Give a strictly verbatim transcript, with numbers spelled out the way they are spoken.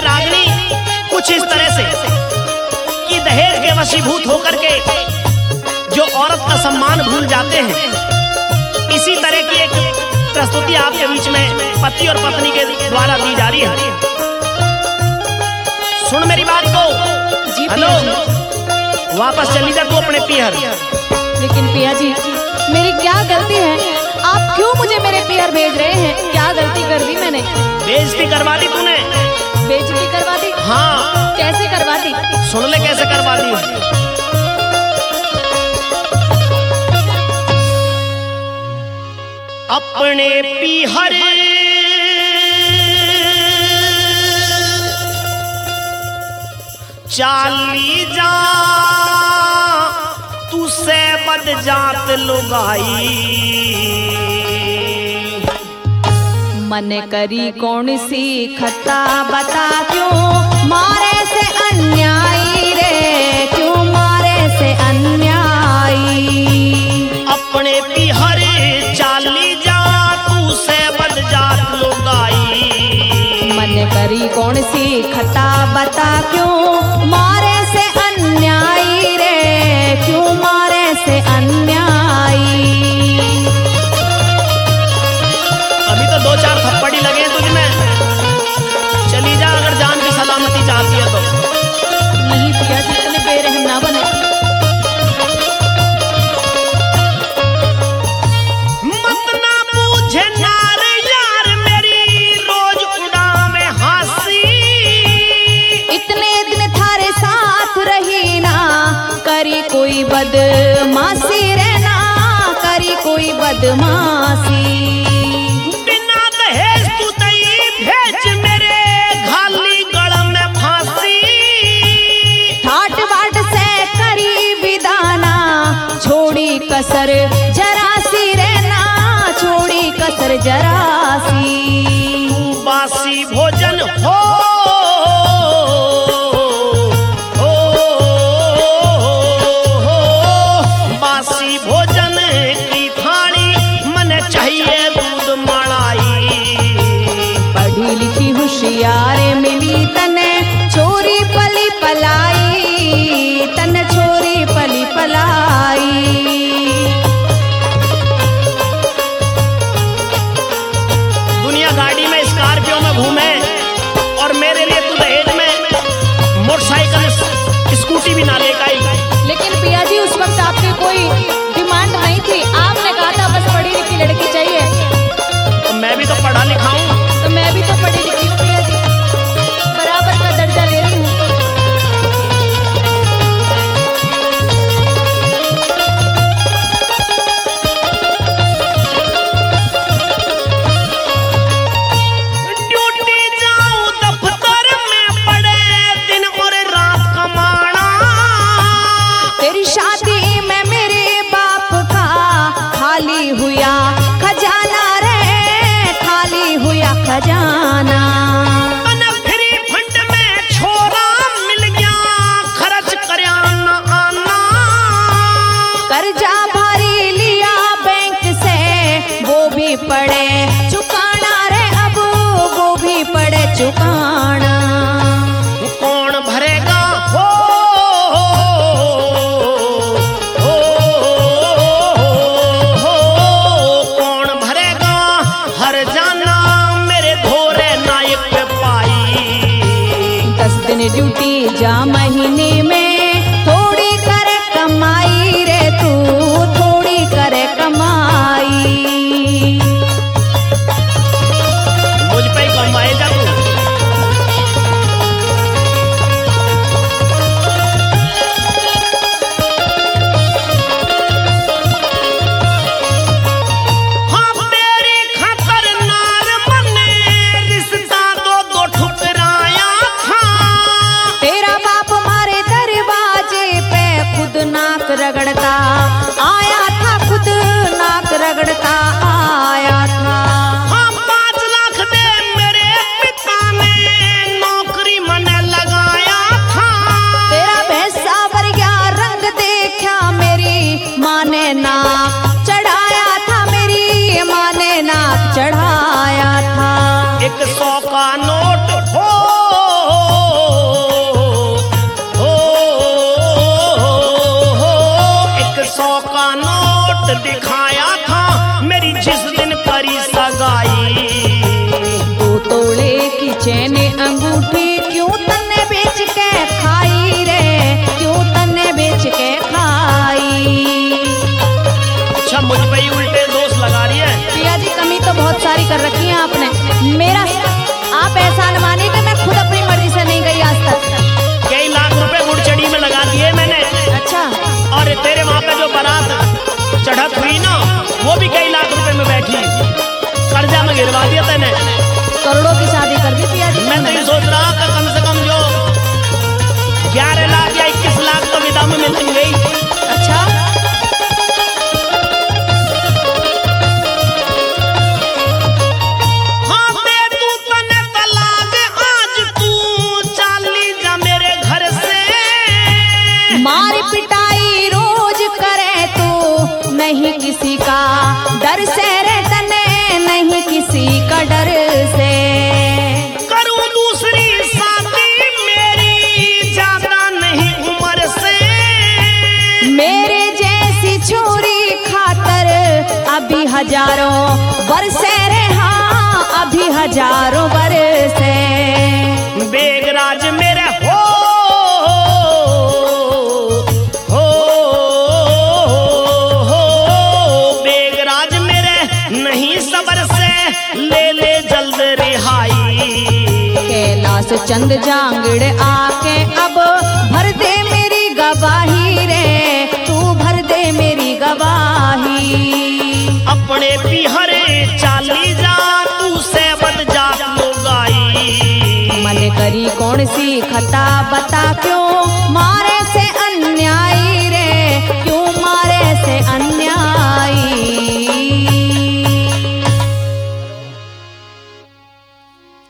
रागनी कुछ इस तरह से कि दहेज के वशीभूत होकर के जो औरत का सम्मान भूल जाते हैं, इसी तरह की एक प्रस्तुति आपके बीच में पति और पत्नी के द्वारा दी जा रही है। सुन मेरी बात को। जी हेलो, वापस चली जा तू अपने पीहर। लेकिन पिया जी, मेरी क्या गलती है? आप क्यों मुझे मेरे पीहर भेज रहे हैं? क्या गलती कर दी मैंने? बेइज्जती करवा दी तूने। बेइज्जती करवा दी? हाँ। कैसे करवा दी? सुन ले कैसे करवा दी। अपने पीहर चाली जा तू से बद जात लुगाई, मन करी कौन सी खता बता, क्यों मारे से अन्यायी रे, क्यों मारे से अन्यायी। अपने पीहर चाली जा तू से बद जात लुगाई, मन करी कौन सी खता बता, क्यों मारे से अन्यायी रे, क्यों मारे से अन्यायी। अभी तो दो चार थप्पड़ी लगे तुझ में, चली जा अगर जान की सलामती चाहती है तो। नहीं पिया जी, इतने बेरहम ना बने। मत ना पूछे नार यार मेरी रोज उड़ा में हंसी, इतने दिन थारे साथ रही ना, करी कोई बदमाशी रे ना, करी कोई बदमाशी। बिना दहेज तू दई भेज मेरे घाली गड़ में फांसी, ठाट बाट से करी विदाना, छोड़ी कसर जरासी रे ना, छोड़ी कसर जरासी। बासी भोजन हो हो, हो, बासी भोजन की थाली मन चाहिए दूध मलाई, पढ़ी लिखी होशियार मिली तने छोरी पली पलाई, तन छोरी पली पलाई। दुनिया गाड़ी में स्कॉर्पियो में घूमे और मेरे लिए तू दहेज में मोटरसाइकिल स्कूटी भी ना लेकर आई। लेकिन पिया जी, उस वक्त आपकी कोई डिमांड नहीं थी, आपने कहा था बस पढ़ी लिखी लड़की चाहिए। तो मैं भी तो पढ़ा लिखा हूँ। तो मैं भी तो पढ़ी लिखी हूँ पिया जी, बराबर का दर्जा ले रही हूँ। ड्यूटी जाऊं दफ्तर में पड़े दिन और रात कमाना, तेरी शादी में मेरे बाप का खाली हुआ खजाना रे, खाली हुआ खजाना। फ्री फंड में छोरा मिल गया खर्च करया ना आना, कर्जा भारी लिया बैंक से, वो भी पड़े चुकाना रे, अब वो भी पड़े चुकाना। कौन भरेगा हो, हो, हो, कौन भरेगा हर जाना मेरे घोरे नायक पे पाई, दस दिन ड्यूटी जा महीने में, थोड़ी करे कमाई रे तू, थोड़ी करे कमाई। मुझ पे ही कमाए जा तू। हाँ तेरी खातर नार मने रिश्ता दो दो ठुकराया था, तेरा बाप मारे दर चैन अंगूठी क्यों तन्ने बेच के खाई रे, क्यों तन्ने बेच के खाई। अच्छा मुझ पे ही उल्टे दोष लगा रही है। पिया जी कमी तो बहुत सारी कर रखी है आपने, मेरा आप ऐसा न मानिए कि मैं खुद अपनी मर्जी से नहीं गई आज तक। कई लाख रुपए गुड़चड़ी में लगा दिए मैंने। अच्छा। और तेरे वहां पे जो बारात चढ़त हुई ना, वो भी कई लाख रुपए में बैठी, कर्जा में गिरवा दिया तैने। करोड़ों की शादी कर दी पिया जी। मैं तो ये सोच रहा था कम से कम जो ग्यारह लाख या इक्कीस लाख तो विदा में मिल गई। अच्छा। हाँ दे तू तने तलाक आज तू चाली जा मेरे घर से। मार पिटाई रोज करे तू नहीं किसी का डर से रे तने, नहीं किसी का डर से। करूं दूसरी शादी मेरी ज्यादा नहीं उम्र से। मेरे जैसी छोरी खातर अभी हजारों बरसे रे, हाँ अभी हजारों बरसे। बेगराज मेरे हो हो हो बेगराज मेरे नहीं सबर से ले ले जल्द रिहाई। कैलाश चंद जांगड़ आके अब भर दे मेरी गवाही रे, तू भर दे मेरी गवाही। अपने पिहरे चाली जा तू से बद जा लुगाई। मन करी कौन सी खता बता क्यों मारे